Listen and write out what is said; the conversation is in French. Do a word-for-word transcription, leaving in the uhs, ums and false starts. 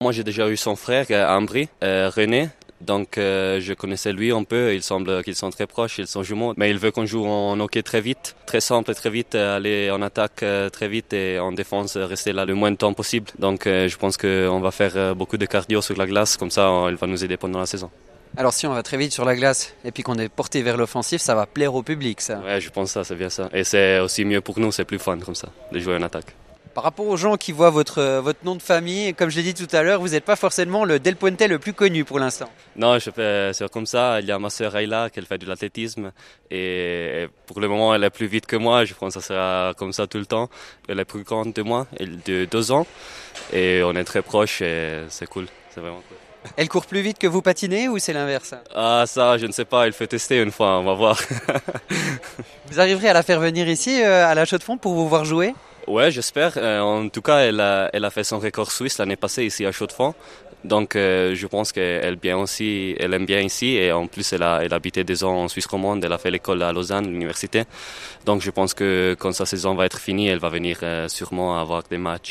Moi, j'ai déjà eu son frère à Ambry, euh, René. Donc, euh, je connaissais lui un peu. Il semble qu'ils sont très proches, ils sont jumeaux. Mais il veut qu'on joue en hockey très vite, très simple, très vite, aller en attaque euh, très vite et en défense rester là le moins de temps possible. Donc, euh, je pense qu'on va faire euh, beaucoup de cardio sur la glace. Comme ça, il va nous aider pendant la saison. Alors si on va très vite sur la glace et puis qu'on est porté vers l'offensif, ça va plaire au public, ça. Ouais, je pense ça, c'est bien ça. Et c'est aussi mieux pour nous, c'est plus fun comme ça, de jouer en attaque. Par rapport aux gens qui voient votre, euh, votre nom de famille, comme je l'ai dit tout à l'heure, vous n'êtes pas forcément le Del Puente le plus connu pour l'instant. Non, je fais, c'est comme ça. Il y a ma sœur Ayla qui fait de l'athlétisme et pour le moment elle est plus vite que moi. Je pense que ça sera comme ça tout le temps. Elle est plus grande de moi, elle est de deux ans et on est très proches et c'est cool, c'est vraiment cool. Elle court plus vite que vous patinez ou c'est l'inverse? Ah ça, je ne sais pas, il faut tester une fois, on va voir. Vous arriverez à la faire venir ici euh, à la Chaux-de-Fonds pour vous voir jouer? Ouais, j'espère. Euh, en tout cas, elle a, elle a fait son record suisse l'année passée ici à Chaux-de-Fonds. Donc, euh, je pense qu'elle bien aussi, elle aime bien ici et en plus, elle a, elle a habité des ans en Suisse romande. Elle a fait l'école à Lausanne, l'université. Donc, je pense que quand sa saison va être finie, elle va venir euh, sûrement avoir des matchs.